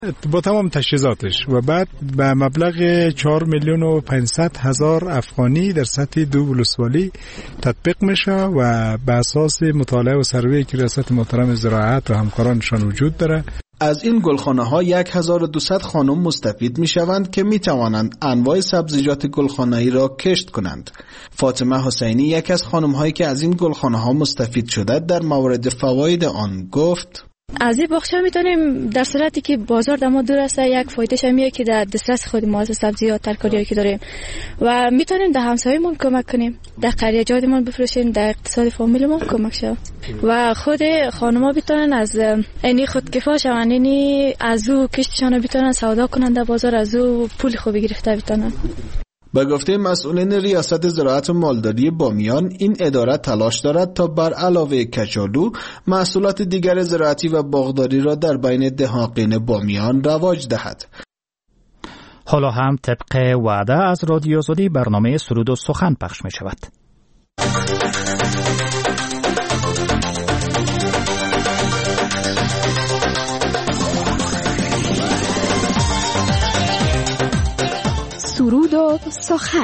با تمام تجهیزاتش و بعد به مبلغ 4,500,000 افغانی در سطح 2 ولسوالی تطبیق میشه و به اساس مطالعه و سروی که ریاست محترم زراعت و همکارانشان وجود داره. از این گلخانه ها 1200 خانم مستفید می شوند که می توانند انواع سبزیجات گلخانه‌ای را کشت کنند. فاطمه حسینی یک از خانم هایی که از این گلخانه ها مستفید شده در مورد فواید آن گفت: از این باغچه میتونیم در صورتی که بازار دما دور است یک فایدهش میاد که در دسترس خود ما از سبزیجات ترکاریایی که داریم و میتونیم در همسایه‌مون کمک کنیم، در قریه‌جاتمون بفروشیم، در اقتصاد فامیلمون کمک شه و خود خانم‌ها میتونن از اینی خودکفا شون، اینی از او کشتشان میتونن سودا کنن در بازار، از او پول خوبی گرفته میتونن. به گفته مسئولین ریاست زراعت و مالداری بامیان، این اداره تلاش دارد تا بر علاوه کچالو محصولات دیگر زراعتی و باغداری را در بین دهاقین بامیان رواج دهد. حالا هم طبق وعده از رادیو آزادی برنامه سرود و سخن پخش می شود. سرود و سخن.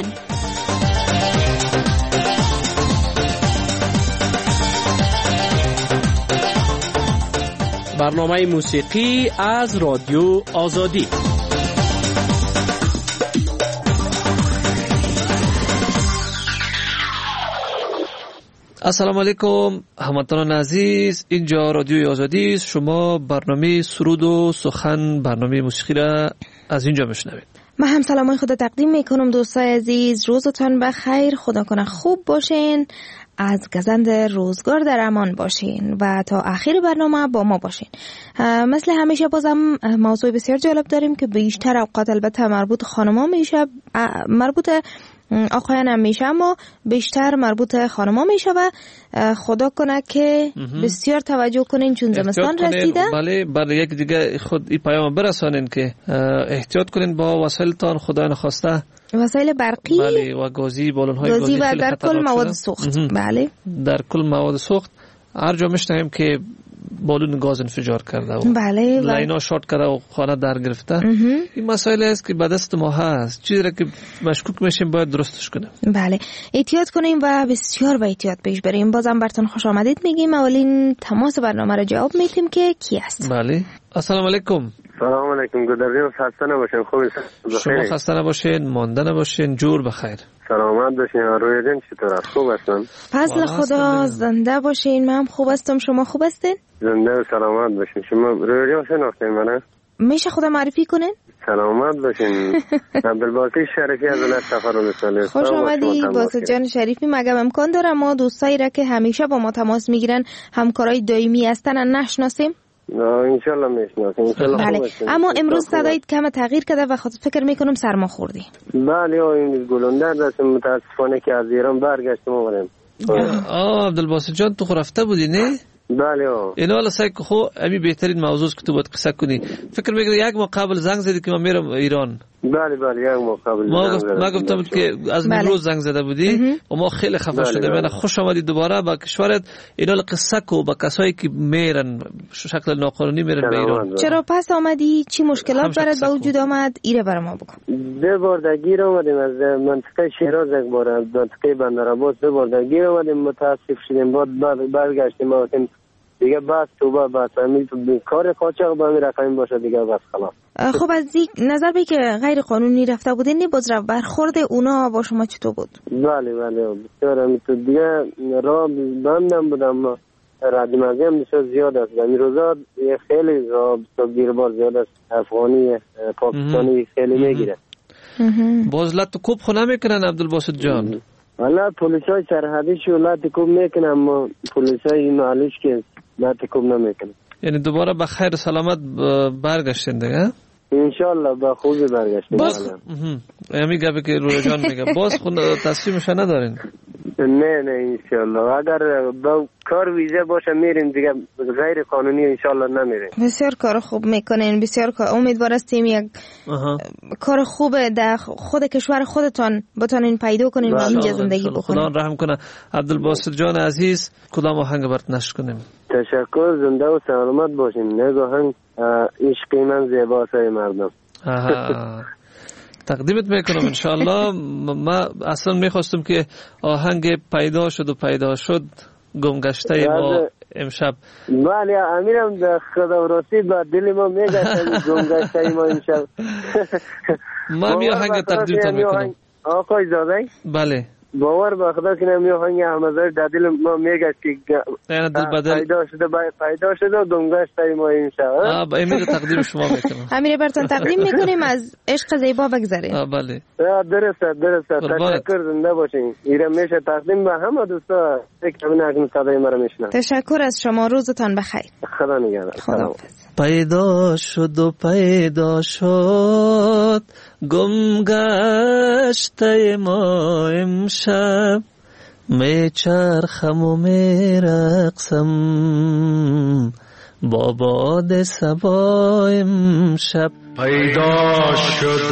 برنامه موسیقی از رادیو آزادی. السلام علیکم هموطنان عزیز، اینجا رادیو آزادی است. شما برنامه سرود و سخن، برنامه موسیقی را از اینجا میشنوید. من هم سلامای خدا تقدیم میکنم دوستای عزیز. روزتان بخیر، خدا کنه خوب باشین، از گزند روزگار در امان باشین و تا آخر برنامه با ما باشین. مثل همیشه بازم موضوع بسیار جالب داریم که بیشتر اوقات البته مربوط خانم‌ها میشه، مربوط آقایان هم میشه، اما بیشتر مربوط خانم‌ها میشه و خدا کنه که بسیار توجه کنین چون زمستان رسیده. بله یک دیگه خود این پیام برسانین که احتیاط کنین با وسایلتان، خدا نخواسته وسایل برقی، بله، و گازی، بالون‌های گازی و در کل مواد سوخت. بله، در کل مواد سوخت. هر جا میشنویم که بالون گاز انفجار کرده و بله لاینا شارت کرده و خانه در گرفته. این مسائل است که به دست ما هست، چیزی را که مشکوک میشیم باید درستش کنیم. بله، احتیاط کنیم و بسیار با احتیاط پیش بریم. بازم براتون خوش آمدید میگیم. اولین تماس برنامه را جواب میدیم که کی است. بله، السلام علیکم. سلام علیکم. گذریم خسته نباشین. خوب هستین؟ شما خسته نباشین، مانده نباشین، جور بخیر. سلامت باشین. روی دین چطور است؟ خوب هستن؟ فضل خدا، زنده باشین. من خوب هستم، شما خوب هستین؟ زنده و سلامت باشین. شما روی دین شناختین منه؟ میشه خدا معرفی کنین؟ سلامت باشین. عبدالباسط شریفی از ولایت سفرانستان. خوش آمدی باسط جان شریفی. مگه امکان داره ما دوستایی را که همیشه با ما تماس میگیرن، همکارای دائمی هستن، نشناسیم؟ انشالله میشناسیم. بله، اما امروز صدایت کم تغییر کرده و خود فکر میکنم سرما خوردی. بله، این گلوندر دستم متاسفانه که از ایران برگشتم اومدم. عبدالباسط جان تو رفته بودی نه؟ بله. اینا حالا سعی خو امی بهترین موضوع که تو باید قصه کنی. فکر میکنم یک ماه قبل زنگ زدی که من میرم ایران. بله یک ماه قبل ما گفتم که از امروز زنگ زده بودی و ما خیلی خفه شدیم. من خوش آمدی دوباره با کشورت. اینا قصه کو با کسایی که میرن شکل ناقانونی میرن به ایران. چرا پس آمدی؟ چی مشکلات برات به وجود آمد؟ ایره برام بگو. دو بار درگیر آمدیم از منطقه شیراز، یک بار از منطقه بندرعباس. دو بار درگیر آمدیم، متاسف شدیم. بعد برگشتیم آمدیم دیگه. بس تو بس همین کار قاچاق به همین رقم باشه دیگه، بس خلاص. خب از نظر به که غیر قانونی رفته بودین، باز برخورد اونا با شما چطور بود؟ بله بسیار همینطور دیگه. راه بندم بودم، ردیمازی هم بسیار زیاد است. این روزا خیلی راه گیربار زیاد است. افغانی پاکستانی خیلی میگیره. باز لط کوب خو نمیکنن عبدالباسط جان؟ والا پلیسای سرحدی شو لط کوب میکنن، اما پلیسای معلوش که لط کوب نمیکنن. یعنی دوباره به خیر سلامت برگشتین دیگه؟ انشالله با خوبی برگشتین. باز همین گپی که روی جان میگه، باز خود تصمیمش ندارین؟ نه انشالله اگر با کار ویزه باشه میریم دیگه، غیر قانونی انشالله نمیریم. بسیار کار خوب میکنین، بسیار کار. امیدوار هستیم یک کار خوب در خود کشور خودتان بتونین پیدا کنین و اینجا زندگی بکنین. خدا رحم کنه. عبدالباسط جان عزیز کدام آهنگ برات نشر کنیم؟ تشکر، زنده و سلامت باشین. نگو آهنگ عشق من زیباست مردم. تقدیمت میکنم انشاءالله. ما اصلا میخواستم که آهنگ پیدا شد گمگشته ما امشب. بله امیرم در خدا راستی با دل ما میگشت گمگشته ما امشب. ما می آهنگ تقدیمتان میکنم آقای زاده. بله باور به خدا که نمی آهنگ احمدزاده در دل ما میگشت که پیدا شده و گمگشته ما امشب. امیر تقدیم شما میکنم. امیر برتان تقدیم میکنیم از عشق زیبا بگذاریم. بله درست. تشکر، زنده باشین. ایره میشه تقدیم به همه دوستا که همین صدای ما رو میشنن. تشکر از شما، روزتان بخیر. خدا نگهدار. خداحافظ. پیدا شد گمگشته ما امشب، میچرخم و میرقصم با باد صبا امشب. پیدا شد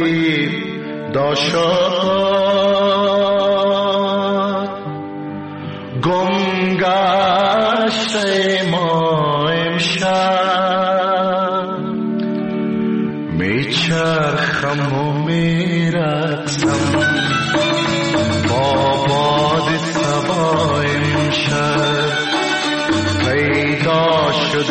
گمگشته ما امشب، میچرخم و میرقصم با باد صبا امشب. پیدا شد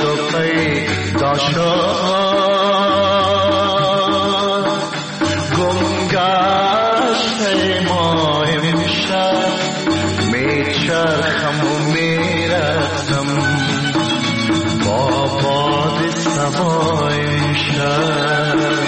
گمگشته ما امشب، میچرخم و میرقصم با باد صبا امشب.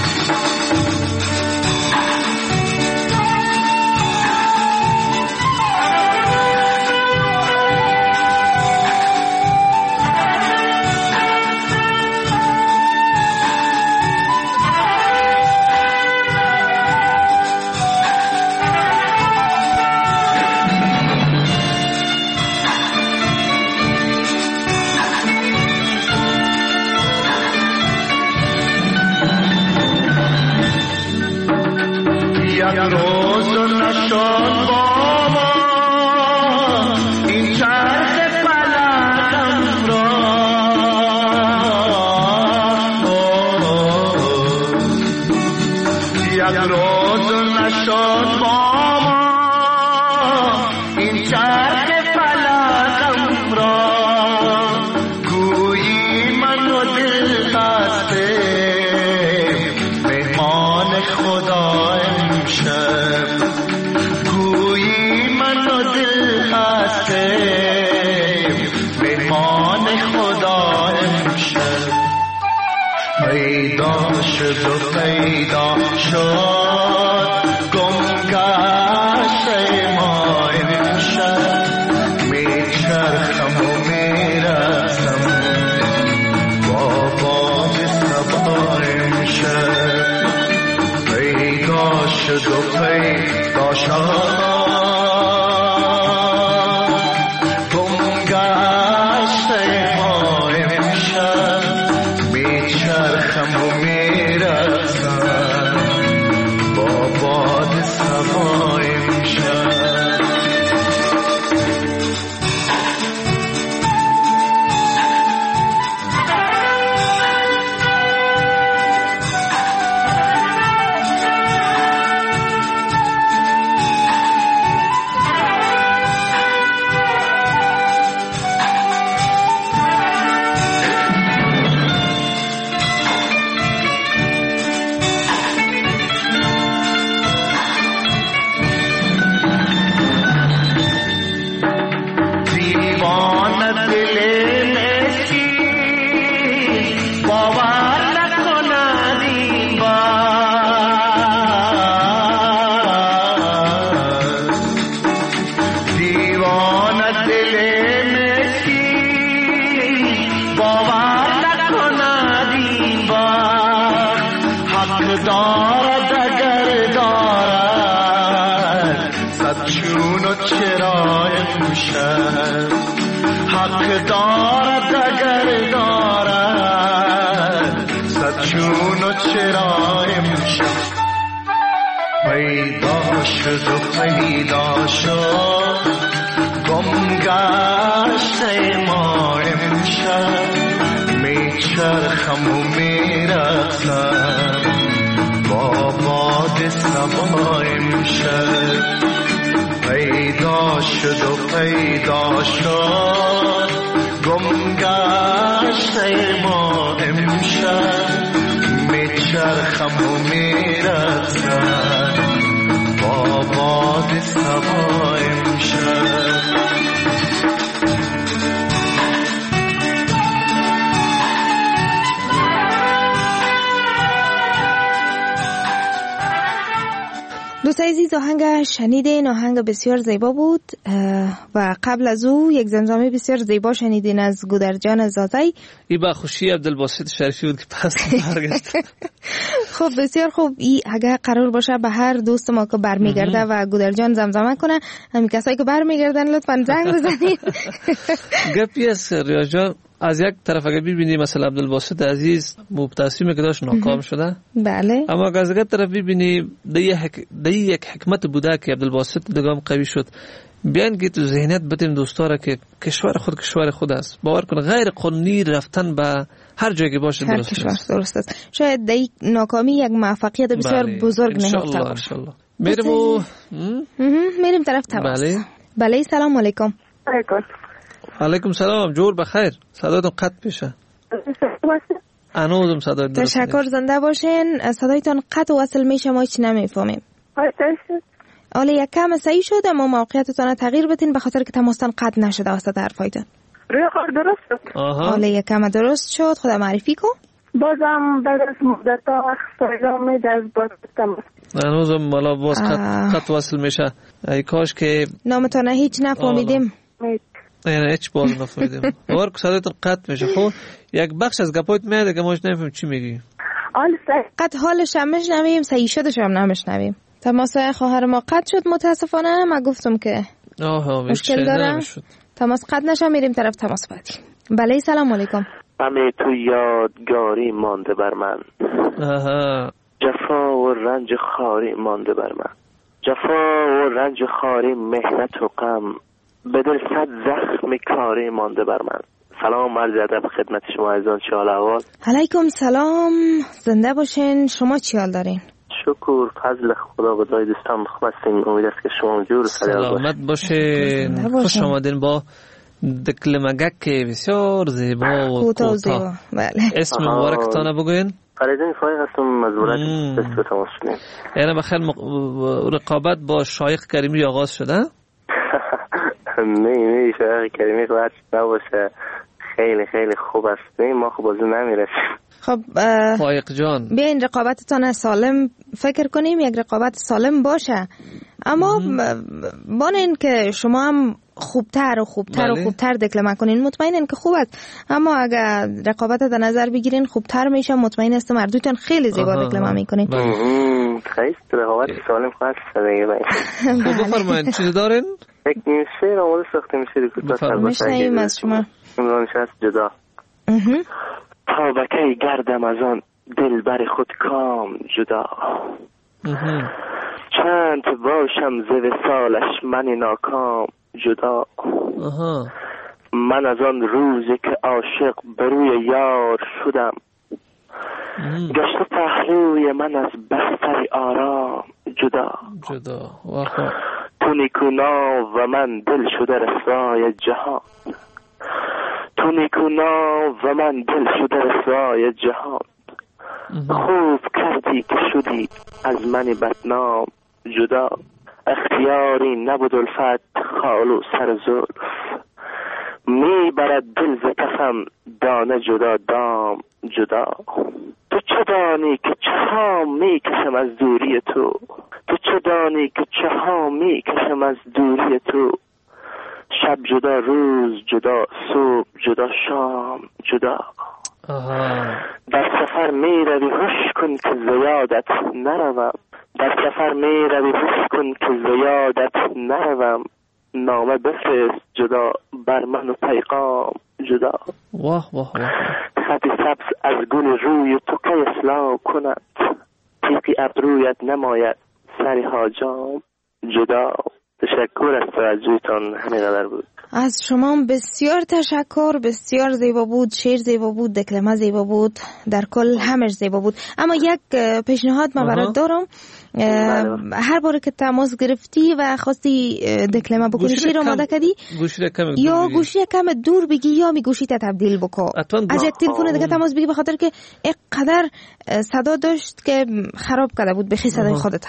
روز نشد با ما این چرخ فلکم را، یک روز نشد با ما این چرخ فلکم را، گویی من و دل خسته مهمان خدا امشب، گویی من و دل هستیم مهمان خدا امشب. پیدا شد گمگشته ما امشب، میچرخم و میرقصم با باد صبا امشب. پیدا شد گمگشته ما امشب، میچرخم و میرقصم با باد صبا امشب. دارد اگر دارد صد چون و چه چون و چرا امشب پیدا شد و پیدا شد گم گشته ما امشب میچرخم و میرقصم با باد صبا امشب پیدا شد و پیدا شد گم گشته ما امشب میچرخم و میرقصم با باد صبا امشب دوستای عزیز، آهنگ شنیدین، آهنگ بسیار زیبا بود و قبل از او یک زمزمه بسیار زیبا شنیدین از گودرجان زازی. این با خوشی عبدالباسط شریفی بود که پس برگشت. خب بسیار خوب. این اگر قرار باشه به هر دوست ما که برمیگرده و گودرجان زمزمه کنه، همین کسایی که برمیگردن لطفاً زنگ بزنید. گپی است ریا جان، از یک طرف اگر ببینیم مثلا عبدالباسط عزیز مبتسمه که داشت ناکام شده، بله، اما از یک طرف ببینیم دی یک حکمت بوده که عبدالباسط دگام قوی شد. بیان که تو ذهنیت بتیم دوستا که کشور خود است. باور کن غیر قانونی رفتن به هر جایی که باشه درست است. شاید دی ناکامی یک موفقیت بسیار بزرگ نهفته باشه. میریم طرف تماس. بله سلام علیکم. علیکم سلام، جور بخیر. صدایتون قطع پیشه. انوزم صدایت درست. تشکر، زنده باشین. صدایتون قطع وصل میشه، ما هیچ نمیفهمیم. حالا یک کم صحیح شد اما موقعیتتون تغییر بدین به خاطر که تماستان قطع نشده واسه حرفایتون. روی کار درست شد. حالا یک کم درست شد. خدا معرفی کن. بازم بعد از مدت ها صدام میده از باز تماس. انوزم مالا باز قطع وصل میشه. ای کاش که نامتون هیچ نفهمیدیم. نه هیچ باز نفهمیدیم. باور کن صدایتون قطع میشه. خب یک بخش از گپایت میاد که ما نمیفهمیم چی میگی. قطع حالش هم میشنویم، صحیح شدش هم نمیشنویم. تماس خواهر ما قطع شد متاسفانه. ما گفتم که مشکل داره. تماس قطع نشه، میریم طرف تماس بعدی. بله سلام علیکم. همه تو یادگاری مانده بر من، جفا و رنج خاری مانده بر من، جفا و رنج خاری، مهنت و غم، به دل صد زخم کاری مانده بر من. سلام، عرض ادب خدمت شما عزیزان، چه حال احوال؟ علیکم سلام، زنده باشین. شما چی حال دارین؟ شکر، فضل خدا به دای دوستان خوب هستین. امید است که شما جور سلامت باشین. خوش آمدین با دکلمگک بسیار زیبا و کوتاه. بله. اسم مبارکتانه بگوین. فریدین فایق هستم از ولایت بست تماس شدیم. یعنی بخیر رقابت با شایخ کریمی آغاز شده؟ نه شایخ کریمی باید نباشه. خیلی خیلی خوب است. ما خوب بازی نمیرسیم. خب فایق جان، بیاین رقابتتان سالم فکر کنیم، یک رقابت سالم باشه. اما بانین که شما هم خوبتر و خوبتر و خوبتر دکلمه کنین، مطمئنین که خوب است. اما اگر رقابت در نظر بگیرین خوبتر میشه، مطمئن هستم اردوتون خیلی زیبا دکلمه میکنین. خیلی رقابت سالم خواهد شده. خب بفرمایید چیزی دارین؟ یک شعر آماده ساخته میشه. میشنیم از شما. امرانش هست جدا. تا بکی گردم از آن دل بر خود کام جدا، چند باشم ز وصالش من ناکام جدا. من از آن روزی که عاشق بروی یار شدم، گشت پهلوی من از بستر آرام جدا. تو نیکونا و من دل شده رسوای جهان، تو نیکونا و من دل شده رسوای جهان. خوب کردی که شدی از من بدنام جدا. اختیاری نبود الفت خال و سر زلف، می برد دل ز کفم دانه جدا دام جدا. تو چه دانی که چه ها می کشم از دوری تو، تو چه دانی که چه ها می کشم از دوری تو. شب جدا روز جدا، صبح جدا شام جدا. در سفر می روی هوش کن که زیادت نروم، در سفر می روی هوش کن که زیادت نروم. نامه بفرست جدا بر من و پیغام جدا. واه واه واه. خط سبز از گل روی تو که اصلاح کند، تیقی ابرویت نماید سری حاجام جدا. تشکر از توجهتان، همینقدر بود. از شما بسیار تشکر. بسیار زیبا بود، شعر زیبا بود، دکلمه زیبا بود، در کل همش زیبا بود. اما یک پیشنهاد من برات دارم. هر بار که تماس گرفتی و خواستی دکلمه بکنی، شعر آماده کردی، یا گوشی کم دور بگی یا می گوشی تا تبدیل بکن. از یک تلفن دیگه تماس بگی، به خاطر که اینقدر صدا داشت که خراب کرده بود بخی صدای خودت.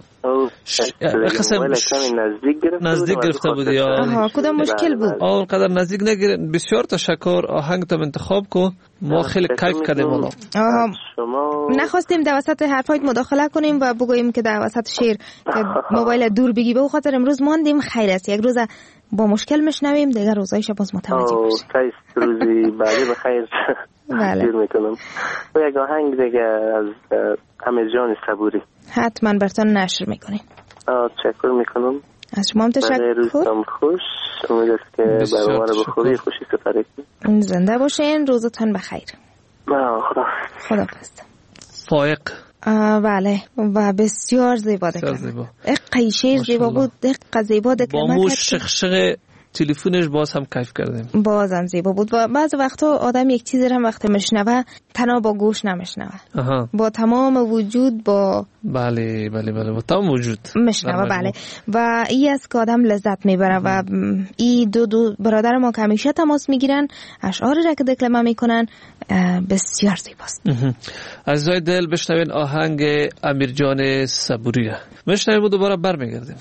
نزدیک گرفته بود یا کدام مشکل بود؟ اونقدر نزدیک نگیره. بسیار تشکر. آهنگ تو انتخاب کو، ما خیلی کیف کردیم. والا نخواستیم در وسط حرفایت مداخله کنیم و بگوییم که در وسط شعر که موبایل دور بگی، به خاطر امروز ماندیم. خیر است، یک روز با مشکل میشنویم، دیگر روزایش باز متوجه بشیم. روزی بعدی بخیر. بله. میکنم یک آهنگ دیگه از امیرجان صبوری حتما براتون نشر میکنیم. تشکر میکنم. از شما هم تشکر. روزتان خوش. امید است که برنامه رو به خوبی خوشی سپری کنید. زنده باشین. روزتان بخیر. خدا فائق. بله و بسیار زیبا دکلمه. اقعی شعر زیبا بود، اقعی زیبا دکلمه. با مو شخشق تلفنش باز هم کیف کردیم. بازم زیبا بود. و بعض وقتا آدم یک چیزی رو وقتی میشنوه تنها با گوش نمیشنوه، با تمام وجود، با بله با تمام وجود میشنوه. بله و این است که آدم لذت میبره. و این دو برادر ما که همیشه تماس میگیرن، اشعاری را که دکلمه میکنن بسیار زیباست. عزیزای دل، بشنوین آهنگ امیرجان صبوری. بشنویم و دوباره برمیگردیم.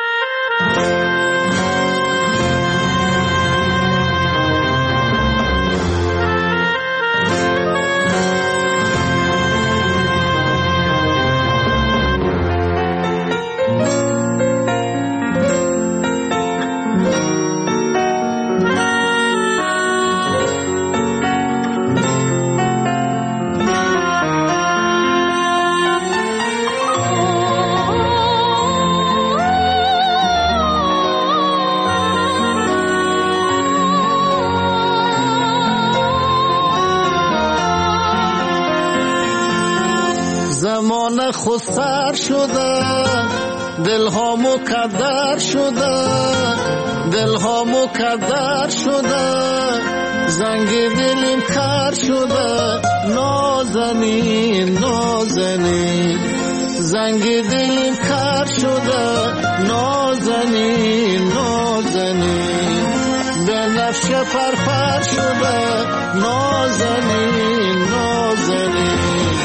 زمان خود سر شده، دل ها مکدر شده، دل ها مکدر شده، زنگ دلیم کر شده، نازنین نازنین، زنگ دلیم کر شده، نازنین نازنین، به نفش پرپر شده، نازنین نازنین.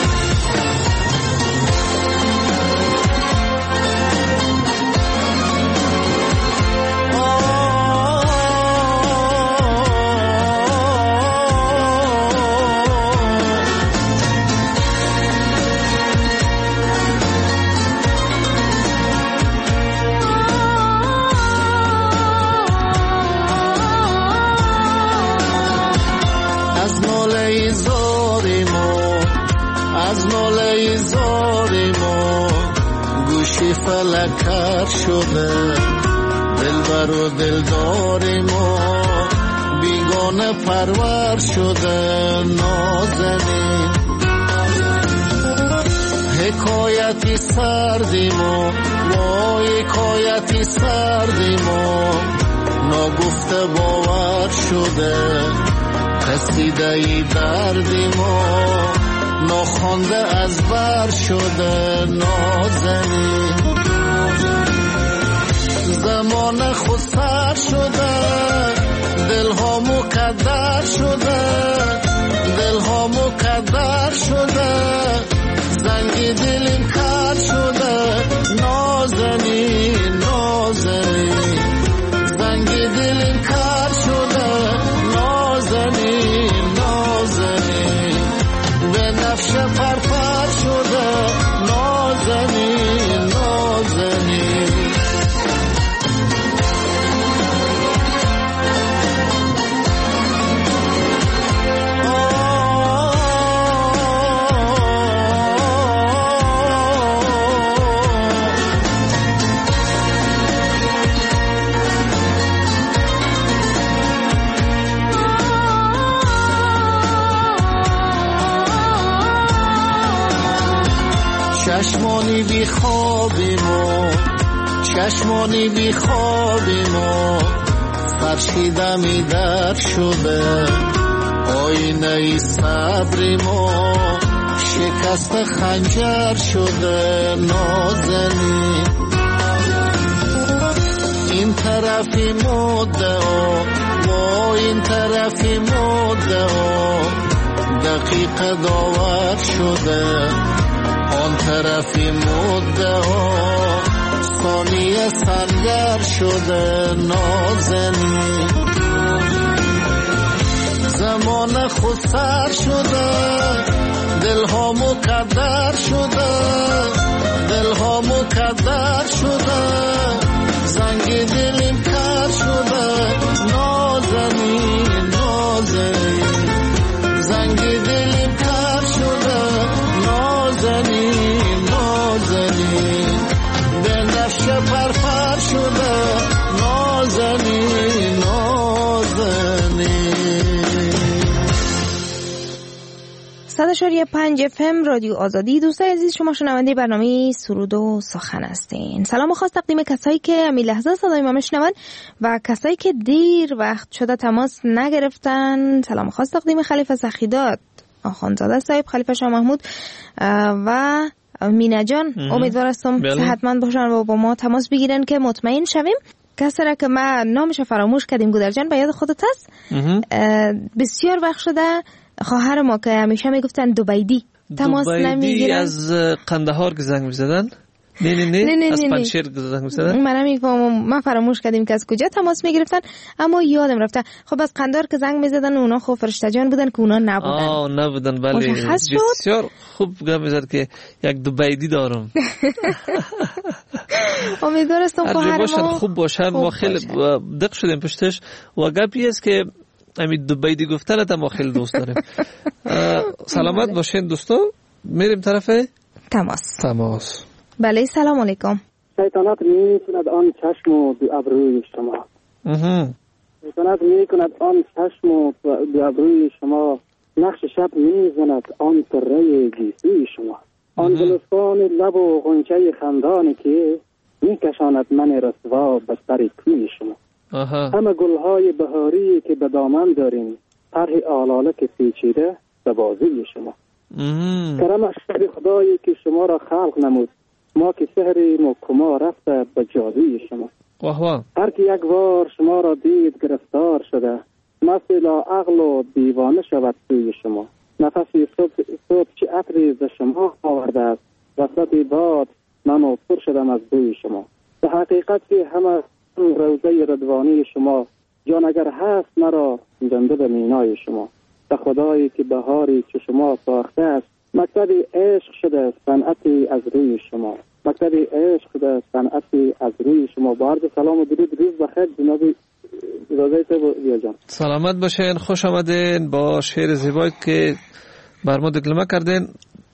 فلکر شده، دلبر و دلدار ما بیگانه پرور شده، نازنین. حکایتی سردی ما، وای حکایتی سردی ما، نگفته باور شده، قصیده ای دردی ما، ناخوانده از بر شده، نازنین. زمان خود سر شده، دل ها مکدر شده، دل ها مکدر شده، زنگ دلیم کر شده، نازنین نازنین، زنگ دلیم کر شده، نازنین نازنین، به نفش پرپر شده، نازنین نازنین. چشمانی بی خوابیم و چشمانی بی خوابیم و فرشیده می در شده آینه ای صبریم و شکست خنجر شده نازنی این طرفی مدعا و این طرفی مدعا دقیقه داور شده آن طرفی مدعا ثانیه سنگر شده نازنی زمان خود سر شده دلها مقدر شده دلها مقدر شده زنگ دلیم کر شده نازنی نازنی زنگ دلیم کر شده نازنی نازنی به نفش پرپر شده نازنی نازنی 100.5 FM رادیو آزادی. دوستای عزیز، شما شنونده برنامه سرود و سخن هستین. سلام خاص تقدیم کسایی که امی لحظه صدای ما میشنون و کسایی که دیر وقت شده تماس نگرفتن. سلام خاص تقدیم خلیفه سخیداد آخوندزاده صاحب، خلیفه شاه محمود و مینا جان. امیدوار هستم صحتمند باشن و با ما تماس بگیرن که مطمئن شویم. کسی را که ما نامش فراموش کردیم، گودر جان به یاد خودت هست؟ بسیار وقت شده خواهر ما که همیشه میگفتن دوبیدی تماس نمیگیرن. از قندهار زنگ میزدن؟ نه از پنشیر زنگ میزدن. من نمیفهمم، ما فراموش کردیم که از کجا تماس میگرفتن، اما یادم رفته. خب از قندهار که زنگ میزدن اونا خب فرشته جان بودن که اونا نبودن. نبودن. بله بسیار خوب گم میزد که یک دوبیدی دارم. امیدوار هستم خواهر ما خوب باشن. ما خیلی دق شدیم پشتش و گپی است که امید دوبیدی گفتن ما خیلی دوست داریم. سلامت باشین دوستا. میریم طرف تماس. بله سلام علیکم. شیطانت میکند آن چشم و دو ابروی شما. شیطانت میکند آن چشم و دو ابروی شما. نقش شب میزند آن طره گیسوی شما. آن گلستان لب و غنچه خندانی که میکشاند من رسوا به سر کوی شما. همه گلهای بهاری که به دامن داریم، طرح آلاله که پیچیده به بازوی شما. کرم شکر خدایی که شما را خلق نمود، ما که سحریم و کما رفته به جادوی شما. هر که یک بار شما را دید گرفتار شده، مثلا عقل و دیوانه شود سوی شما. نفسی صبح چه عطری ز شما آورده است، وسط باد من پر شدم از بوی شما. به حقیقت که همه روزه رضوانی شما، جان اگر هست مرا زنده به مینای شما. به خدایی که بهاری که شما ساخته است، مکتب عشق شده صنعتی از روی شما. مکتب عشق شده صنعتی از روی شما. با عرض سلام و درود، روز بخیر جناب اجازه تو جان. سلامت باشین، خوش آمدین با شعر زیبایی که بر ما دکلمه کردین.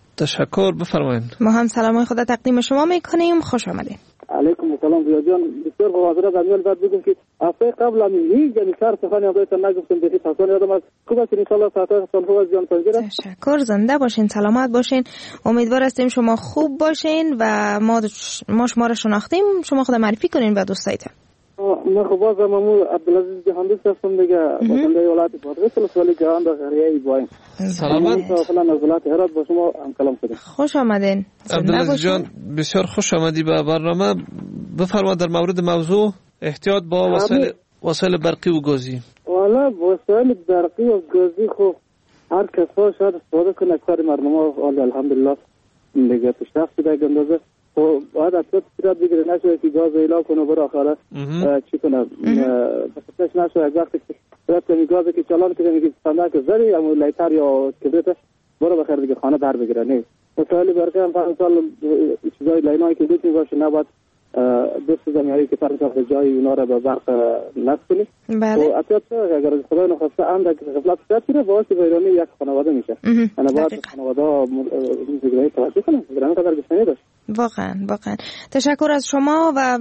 تشکر، بفرمایید. ما هم سلام خدا تقدیم شما میکنیم. خوش آمدین. علیکم السلام بیا جان. بسیار حاضر از بعد بگم که هفته قبل هیچ یعنی کار سخنی ازتون نگفتم، به هیچ حسابی یادم از خوب است ان شاء الله ساعت خوب از جان تنگیره. تشکر، زنده باشین، سلامت باشین. امیدوار هستیم شما خوب باشین و ما شما را شناختیم. شما خود معرفی کنین به دوستایتون. من خب باز مامو عبدالعزیز جهاندوست هستم دیگه، بنده ولایت بادغیس ولی گران در قریه باین. سلامت. فلان از ولایت هرات با شما هم کلام کنیم. خوش آمدین عبدالعزیز جان، بسیار خوش آمدی به برنامه. بفرمایید در مورد موضوع احتیاط با وسایل برقی و گازی. والا وسایل برقی و گازی خب هر کس شاید استفاده کنه. اکثر مردم ها الحمدلله دیگه پیشرفت شده گندازه. خب باید اصلا صورت بگیره، نشوه که گاز ایلا کنه برای آخره چی کنه بسیارش نشوه. یک وقتی که صورت کنی گازی که چالان کنه میگه صندوق که زری اما لیتر یا کبریت برای بخیر دیگه خانه در بگیره. نه وسایل برقی هم فرمسال چیزای لینایی که دوت میباشه نباید دوست زمیاری که فرمسال جای اونا را به برق نصب کنی. و اطلاعات اگر خدای نخواسته اندک غفلت شد کنه باعث ویرانی یک خانواده میشه. انا باید خانواده ها زیگرهی توجه کنه. گرانه قدر بسنی داشت. واقعا تشکر از شما. و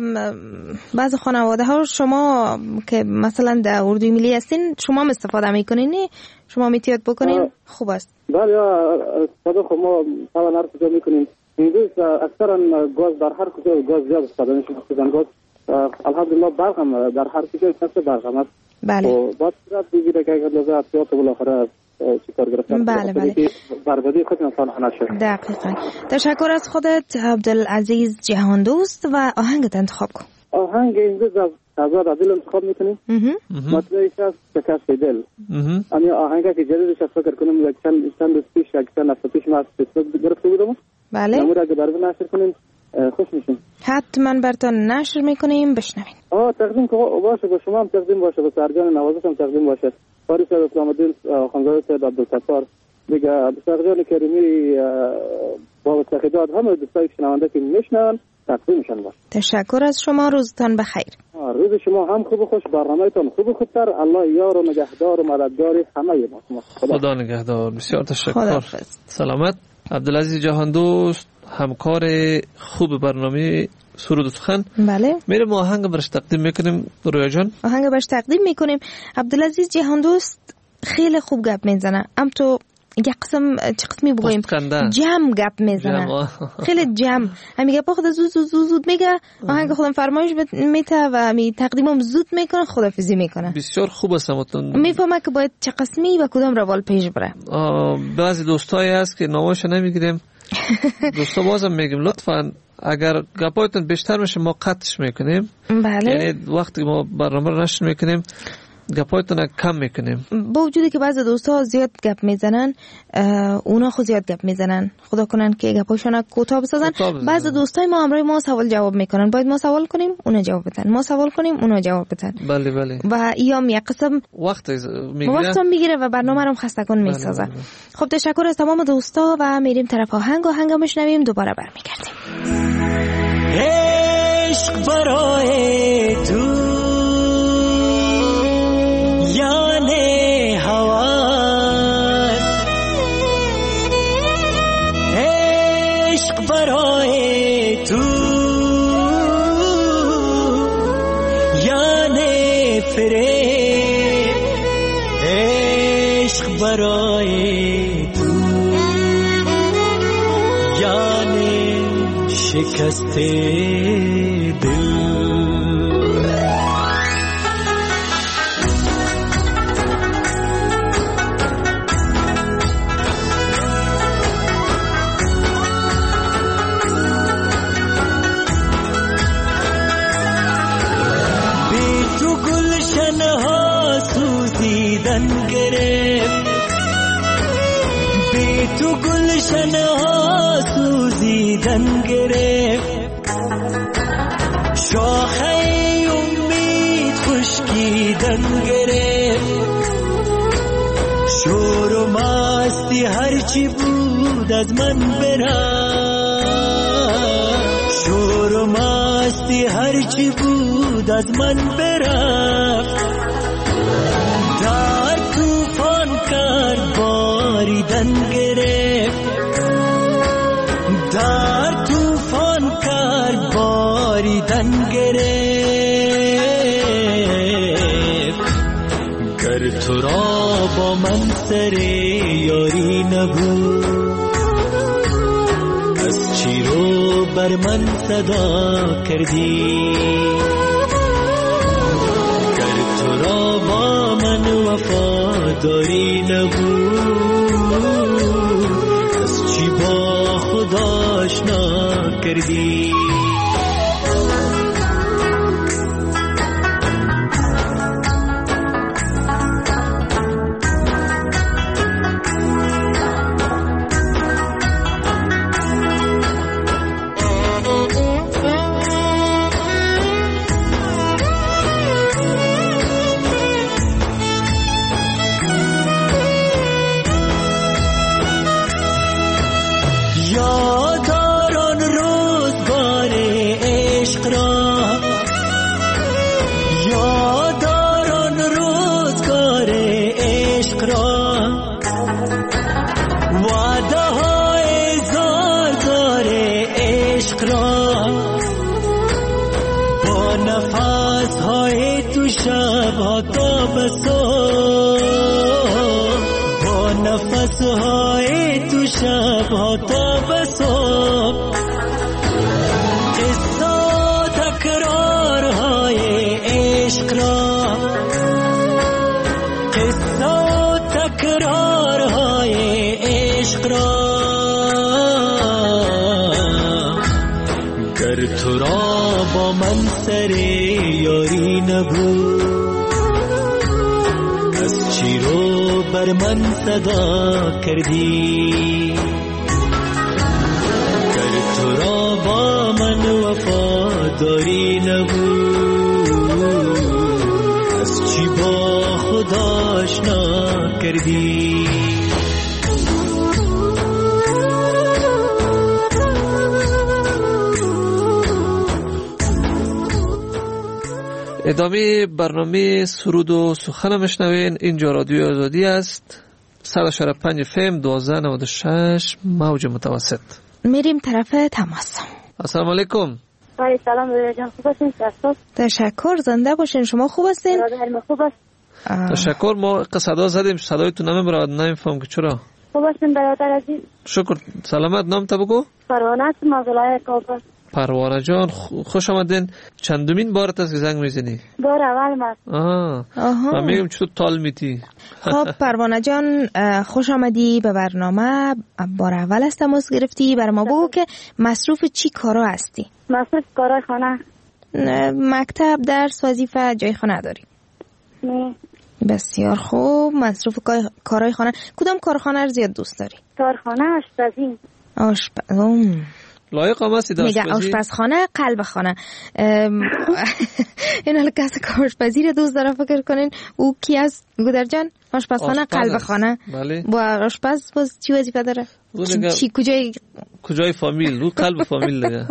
بعض خانواده ها شما که مثلا در اردوی ملی هستین شما استفاده میکنین، شما میتیاد بکنین خوب است. بله استفاده خب ما طبعا هر کجا میکنیم امروز اکثرا گاز در هر کجا گاز زیاد استفاده میشه. گاز الحمدلله برق هم در هر کجا کسب برق هم است. بله. و باید صورت بگیره که اگر لازم احتیاط بالاخره چیکار گرفتن. بله بله. بربادی خود انسان نشه. دقیقاً. تشکر از خودت عبدالعزیز جهاندوست و آهنگت انتخاب کن. آهنگ امروز از دل انتخاب میکنیم. مطلعش از شکست دل. اما آهنگی که جدیدش فکر کنم یک چند روز پیش یک چند هفته پیش ما گرفته بودم. بله. نمود اگه برای نشر کنیم خوش میشیم. حتما براتون نشر میکنیم بشنوین. تقدیم باشه با شما هم تقدیم باشه با سرجان نوازش هم تقدیم باشه. فارس اسلام الدین خانزاده سید عبدالستار دیگه سرجان کریمی با تقیدات همه دوستای شنونده که میشنون تقدیمشون باشه. تشکر از شما. روزتان بخیر. روز شما هم خوب و خوش، برنامه‌تون خوب و خوبتر. الله یار و نگهدار و مددگار همه ما. خدا نگهدار. بسیار تشکر. سلامت. عبدالعزیز جهاندوست همکار خوب برنامه سرود و سخن. بله. میرم آهنگ برش تقدیم میکنیم. رویا جان آهنگ برش تقدیم میکنیم. عبدالعزیز جهاندوست خیلی خوب گپ میزنه. تو یک قسم چه قسمی بگویم جمع گپ میزنه. خیلی جمع همی گپ خود زود میگه. آهنگ خودم فرمایش میته و می تقدیمم زود میکنه، خدافظی میکنه. بسیار خوب است. میفهمه که باید چه قسمی و کدام روال پیش بره. بعضی دوستایی هست که نامش نمیگیریم. دوستا بازم میگیم لطفاً اگر گپایتون بیشتر میشه ما قطعش میکنیم. بله. یعنی وقتی ما برنامه رو نشر میکنیم گپایتون کم میکنیم. با وجودی که بعضی دوستا زیاد گپ میزنن، اونا خود زیاد گپ میزنن، خدا کنن که گپاشون کوتاه بسازن. بعضی دوستای ما همراه ما سوال جواب میکنن، باید ما سوال کنیم اونا جواب بدن، ما سوال کنیم اونا جواب بدن. بله بله. و ایام یک قسم وقت میگیره و برنامه رو خسته کن میسازه. خب تشکر از تمام دوستا و میریم طرف آهنگ میشنویم، دوباره برمیگردیم. عشق برای تو یعنی هواست، عشق برای تو یعنی فریب، عشق برای تو یعنی شکست دل. تو گلشن ها سوزیدن گرفت، شاخه امید خشکیدن گرفت، شور و مستی هرچی بود از من برفت، شور و مستی هرچی بود از من برفت، در توفان کرد باریدن گرفت، در توفان کرد باریدن گرفت. گر تو را با من سر یاری نبود، از چی رو بر من صدا کردی؟ گر تو را با من وفاداری نبود، از چی با خدا آشنا کردی؟ با نفس های تو شب ها تا به صبح تو را با من سر یاری نبود، از چی رو بر من صدا کردی؟ گر تو را با من وفاداری نبود، از چی با خدا آشنا کردی؟ ادامه برنامه سرود و سخن مشنوین. اینجا رادیو آزادی است، 100.5 FM 1296 موج متوسط. میریم طرف تماس. السلام علیکم. ولی سلام دکتر جان، خوب هستین؟ تشکر، زنده باشین. شما خوب هستین؟ خوب است. تشکر. ما صدا زدیم، صدایتون نمیفهم که چرا. خوب هستین برادر عزیز؟ شکر. سلامت. نام تا بگو. پروانه است، ما ولایت کابل. پروانه جان خوش آمدین. چندمین بارت است که زنگ میزنی؟ بار اول من میگم چطور تال میتی. خب پروانه جان خوش آمدی به برنامه. بار اول است تماس گرفتی. بر ما بگو که مصروف چی کارا هستی؟ مصروف کارای خانه. مکتب، درس، وظیفه، جای خانه داری؟ نه. بسیار خوب. مصروف کارای خانه. کدام کارخانه رو زیاد دوست داری؟ کارخانه آشپزی. لایق هم هستی میگه آشپزخانه، قلب خانه. این حالا کسی که آشپزی رو دوست داره فکر کنین او کی است؟ گودر جان؟ آشپزخانه، قلب خانه. بله. با آشپز باز چی وظیفه داره؟ چی کجای فامیل؟ او قلب فامیل دیگه.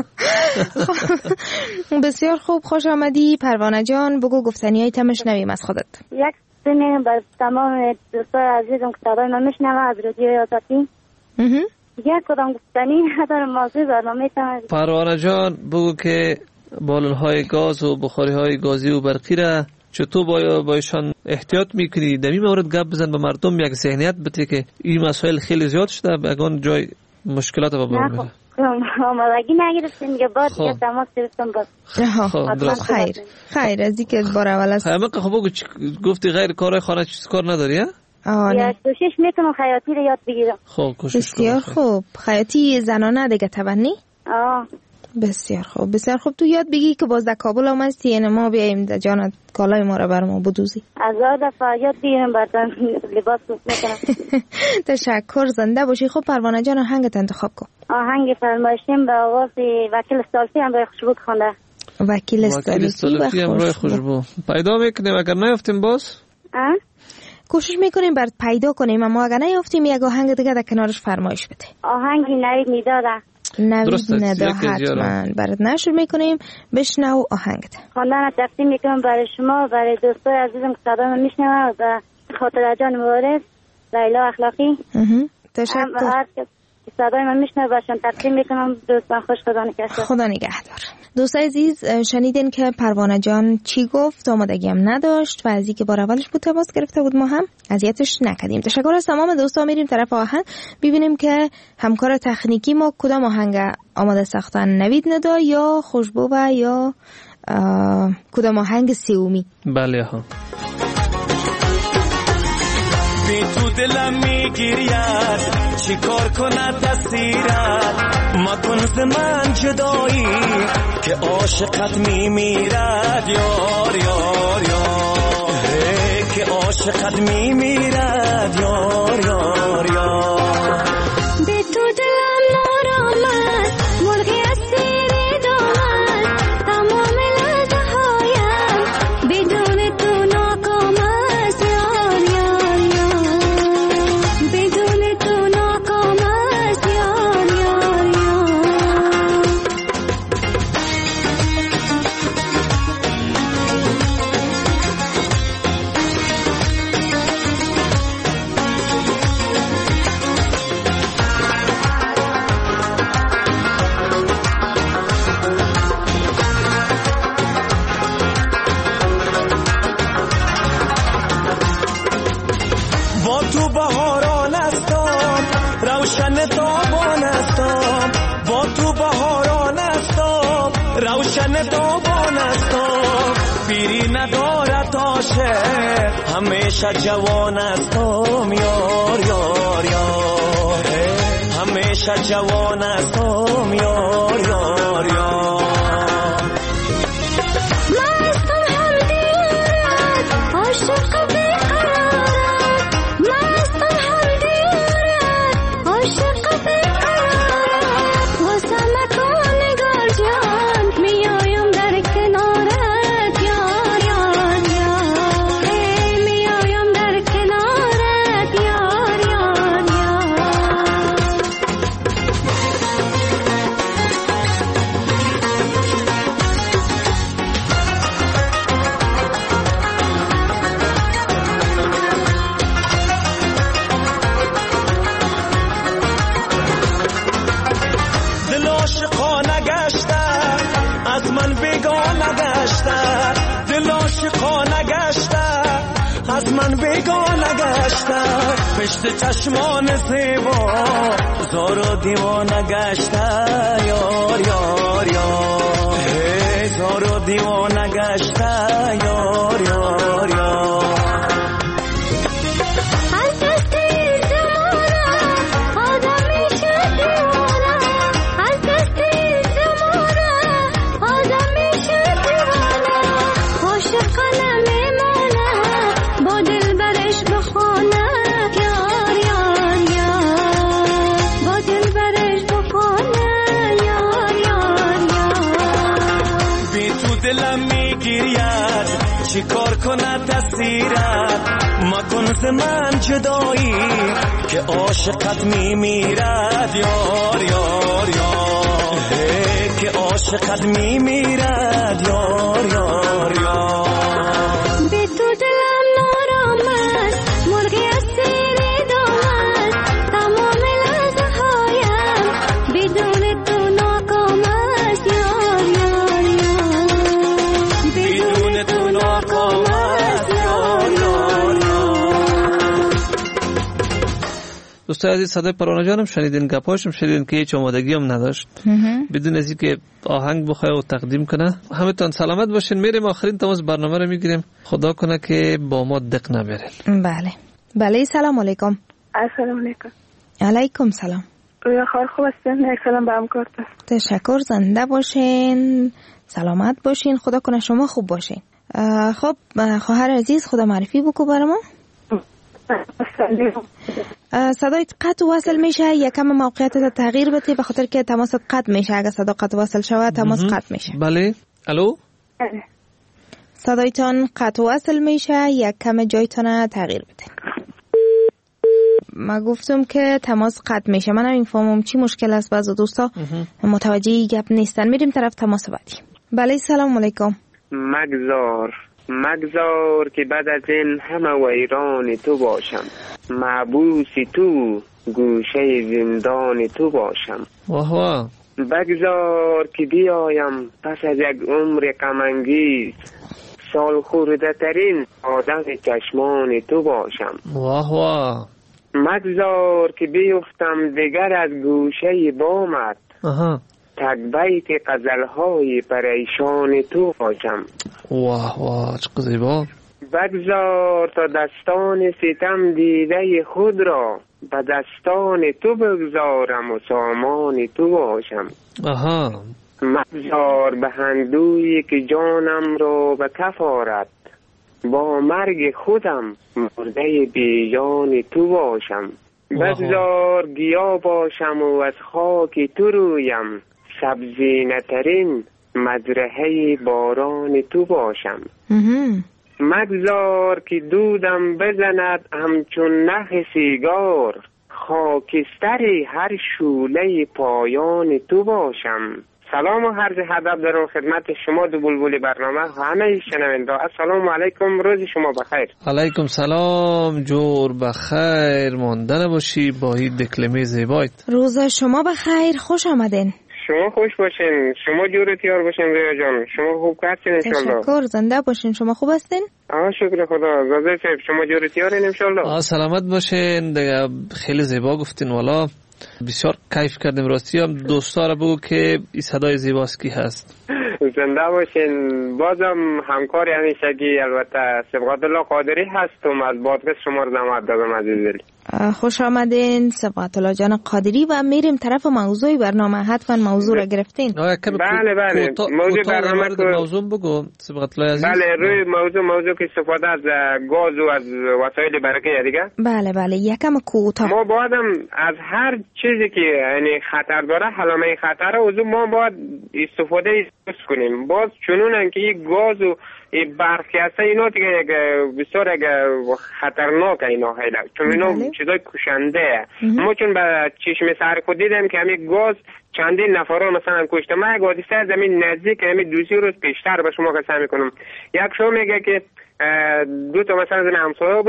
بسیار خوب. خوش آمدی پروانه جان. بگو گفتنیای تمش نویم از خودت. یک سنه بر تمام دوستای عزیزم که صدای من میشنوه از رادیو آزادی. یک کدام گفتنی ندارم موضوع برنامه تمام. پروانه جان بگو که بالون‌های گاز و بخاری‌های گازی و برقی را چطور بایشان احتیاط میکنی؟ در این مورد گپ بزن، به مردم یک ذهنیت بده که این مسائل خیلی زیاد شده، بگان جای مشکلات با بار میره. آمادگی نگرفتیم میگه بعد دیگه تماس گرفتم باز. خیر از اینکه بار اول است. خب بگو گفتی غیر کارهای خانه چیز کار نداری؟ یا کوشش میکنم خیاطی رو یاد بگیرم. خب کوشش بسیار خوب. خیاطی زنانه دیگه تبنی؟ بسیار خوب. بسیار خوب. تو یاد بگی که باز در کابل آمدی، یعنی ما بیاییم در جانت کالای ما رو بر ما بدوزی. از دفعه یاد بگیرم بعدن لباس دوست میکنم. تشکر، زنده باشی. خب پروانه جان آهنگت انتخاب کن. آهنگ فرمایشیم به آواز وکیل استالفی همراه خوشبو خونده. وکیل استالفی همراه خوشبو پیدا میکنیم. اگر نیافتیم باز کوشش میکنیم برات پیدا کنیم، اما اگر نیافتیم یک آهنگ دیگه در کنارش فرمایش بده. آهنگی نوید نداره. نوید ندا حتما برات نشر میکنیم. بشنو آهنگت. خواندن تقدیم میکنم برای شما، برای دوستای عزیزم که صدا من میشنوه و خاطر جان مبارز لیلا اخلاقی. تشکر. هر کس که صدای من میشنوه باشن تقدیم میکنم. دوستان خوش، خدا نگهدار. خدا نگهدار. دوستای عزیز شنیدین که پروانه جان چی گفت، آمادگی هم نداشت و از اینکه بار اولش بود تماس گرفته بود ما هم اذیتش نکردیم. تشکر از تمام دوستا. میریم طرف آهنگ ببینیم که همکار تکنیکی ما کدام آهنگ آماده ساختن، نوید ندا یا خوشبو و یا کدام آهنگ سیومی. بله ها. بی تو دلم میگیرید چی کار کنه تصیرت مکن ز من جدایی که عاشقت میمیرد یار یار یار که عاشقت میمیرد یار یار یار. بی تو دلم نارامد مرغی اسیر دامن تمام لحظه هایم بدون تو ناکام است یار یار یار بدون تو ناکام است یار یار یار. با تو بهاران هستم روشن تابان هستم با تو بهاران هستم روشن تابان هستم پیری ندارد عاشق همیشه جوان هستم یار یار یار همیشه جوان هستم یار یار یار. من بیگانه گشته پشت چشمان زیبا زار و دیوانه گشته یار یار یار زار و دیوانه گشته یار یار یار چی کار کنه تسیرت مکن ز من جدایی که عاشقت میمیرد یار یار یار که عاشقت میمیرد یار یار یار بی تو دلم نارامد مرغی اسیر دامد تمام لحظه هایم بدون تو ناکام است یار یار یار بدون تو ناکام است یار یار یار. دوستای عزیز صدای پروانه جانم شنیدین، گپاشم شنیدین که هیچ آمادگی هم نداشت بدون از اینکه آهنگ بخواه و تقدیم کنه. همتون سلامت باشین. میریم آخرین تماس برنامه رو میگیریم. خدا کنه که با ما دق نبرین. بله بله. سلام علیکم. السلام علیکم. علیکم سلام. رویا خواهر خوب هستین؟ یک سلام به همکارتون. تشکر. زنده باشین، سلامت باشین، خدا کنه شما خوب باشین. خب خواهر عزیز خدا معرفی بکو برای ما. صدایت قطع وصل میشه، یکم موقعیتت تغییر بده به خاطر که تماست قطع میشه. اگه صدا قطع وصل شود تماس قطع میشه. بله. الو. صدایتان قطع وصل میشه، یکم جایتان تغییر بده. ما گفتم که تماس قطع میشه. من هم فهمم چی مشکل است. بعضی دوستا متوجه گپ نیستن. میریم طرف تماس بعدی. بله سلام علیکم. مگذار که بعد از این همه ویران تو باشم، محبوس تو گوشه زندان تو باشم. واه. بگذار که بیایم پس از یک عمر غم‌انگیز، سال خورده ترین آدم چشمان تو باشم. واه. مگذار که بیفتم دیگر از گوشه بامت، تک بیت غزل‌های پریشان تو باشم. واه چقدر زیبا. بگذار تا دستان ستم دیده خود را به دستان تو بگذارم و سامان تو باشم. مگذار به هندویی که جانم را به کف آرد، با مرگ خودم مرده بی جان تو باشم. بگذار گیا باشم و از خاک تو رویم، سبزینه‌ترین مزرعه باران تو باشم. مگذار که دودم بزند همچون نخ سیگار، خاکستری هر شوله پایان تو باشم. سلام و عرض ادب دارم خدمت شما دو بلبل برنامه، همه شنونده. السلام علیکم، روز شما بخیر. علیکم سلام، جور بخیر مانده باشی با این دکلمه زیبایت. روز شما بخیر، خوش آمدین. شما خوش باشین، شما جورتیار باشین رویا جان. شما خوب هستین انشالله؟ تشکر، زنده باشین. شما خوب هستین؟ شکر خدا. زاده صاحب شما جورتیارین انشالله؟ سلامت باشین. خیلی زیبا گفتین، والا بسیار کیف کردیم. راستی هم دوستا را بگو که این صدای زیباست کی هست. زنده باشین. بازم همکاری همیشگی البته سبقت الله قادری هستم از بادغیس شما رو دعوت دادم عزیزی. خوش آمدین سبقت الله جان قادری. و میریم طرف موضوع برنامه. حتما موضوع را گرفتین؟ بله موضوع برنامه موضوع بگو سبقت الله عزیز. بله روی موضوع که استفاده از گاز و از وسایل برقی دیگه. بله یکم کوتاه. ما باید از هر چیزی که یعنی خطر داره، علامه خطر و ما باید استفاده کنیم. باز چنون که این گاز و این برقی هسته اینا دیگه بسیار خطرناک اینا خیلی، چون اینا چیزای کشنده. ما چون به چشم سر خود دیدم که همین گاز چندین نفران مثلا کشته. من یک حادثه از همین نزدیک همین 2 روز پیشتر به شما قسم میکنم. یک شو میگه که 2 تا مثلا زن همسایه بوده،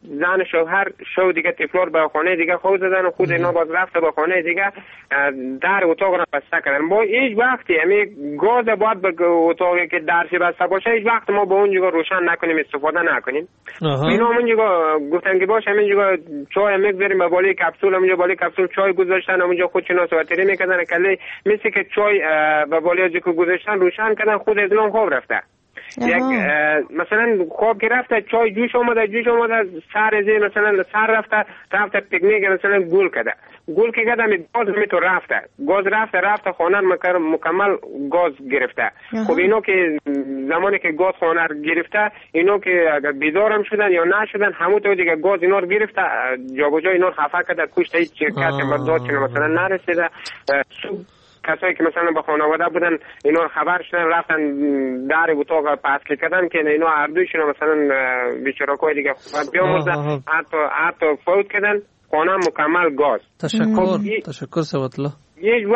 زن شوهر شو دیگه تفلور به خانه دیگه خود زدن و خود اینا باز رفته به خانه دیگه در اتاق را بسته کردن. ما هیچ وقتی گاز باید به اتاقی که درش بسته باشه هیچ وقت ما به اونجا روشن نکنیم، استفاده نکنیم. اینا اونجا گفتن که باشه همینجا چای میگذاریم به بالای کپسول، همینجا بالای کپسول چای گذاشتن، همینجا خودشون سواتری میکردن کلی مثل که چای به بالای که گذاشتن روشن کردن، خود از اون خواب رفته. یک مثلا خواب که رفته چای جوش آمده سر از مثلا سر رفته پیکنیک مثلا گل کرده گاز میتو رفته خانه مکمل گاز گرفته. خب اینو که زمانی که گاز خانه گرفته اینو که اگر بیدارم شدن یا نشدن همون تو دیگه گاز اینا رو گرفته جابجا اینا رو خفه کرده کشته هیچ کسی برداد مثلا نرسیده. کسایی که مثلا با خانواده بودن اینا رو خبر شدن رفتن در اتاق پس کردن که اینا هر دویشون مثلا بیچاره‌های دیگه بیاموزن حتی فوت کردن خانه مکمل گاز. تشکر سوات الله. هیچ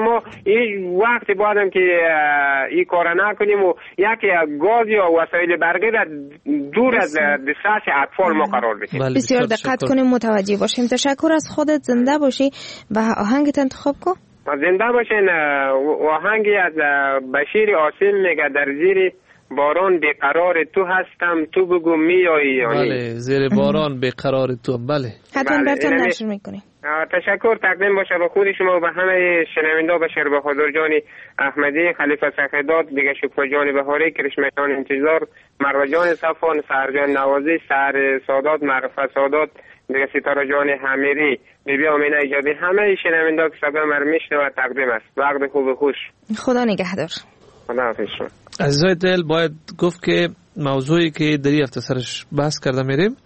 وقتی بادم که این کار نکنیم و یکی گاز یا وسایل برقی را دور از دسترس اطفال ما قرار بدیم. بسیار دقت کنیم، متوجه باشیم. تشکر از خودت، زنده باشی و آهنگت انتخاب کن. زنده باشین. آهنگی از بشیر آسیم میگه در زیر باران بیقرار تو هستم تو بگو میایی یا نی. بله، زیر باران بیقرار تو. بله حتما براتون نشر میکنیم. تشکر تقدیم باشه به خود شما و به همه شنونده، بشیر به حضور جان احمدی، خلیفه سخیداد، دیگه شکر جان بهاری، کرشمه جان انتظار، مروه جان صفان، سهر جان نوازی، سهر سادات، معرفه سادات، دیگه ستاره جان حمیری، بیبی امینه ایجابی، همه شنونده که صدا من میشنوه تقدیم است. وقت خوب خوش. خدا نگهدار. خدا حافظ شما. عزیزای دل، باید گفت که موضوعی که در این هفته سرش بحث کرده میریم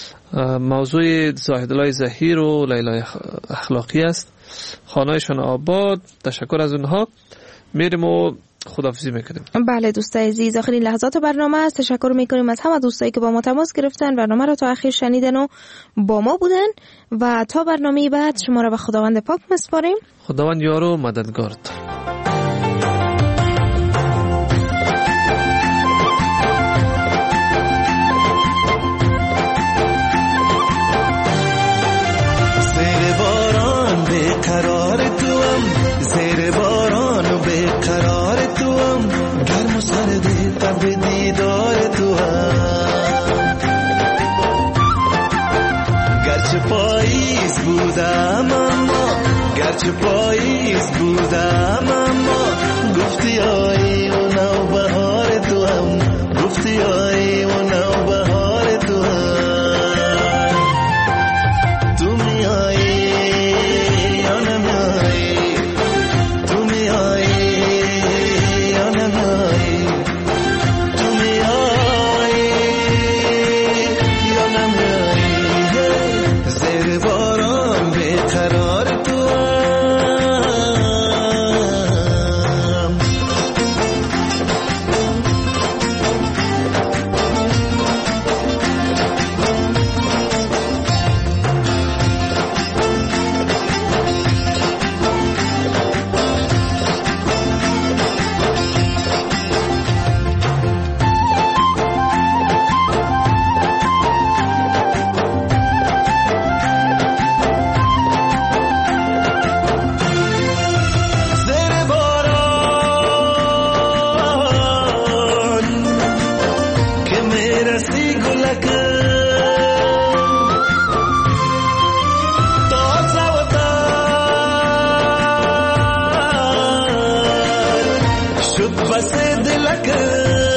موضوع زاهدالله ظهیر و لیلا اخلاقی است. خانه‌شان آباد. تشکر از اونها. میریم و خداحافظی میکنیم. بله دوستای عزیز، آخرین لحظات برنامه است. تشکر میکنیم از همه دوستایی که با ما تماس گرفتن، برنامه رو تا آخر شنیدن و با ما بودن و تا برنامه بعد شما رو به خداوند پاک میسپاریم. خداوند یار و مددگار. قرار توام زیر باران و بیقرار توام گرم و سرد تب دیدار توام گرچه پاییز بودم اما گفتی آیی و نوبهار توام گفتی آیی و نوبهار توام تو میایی شد بس دلک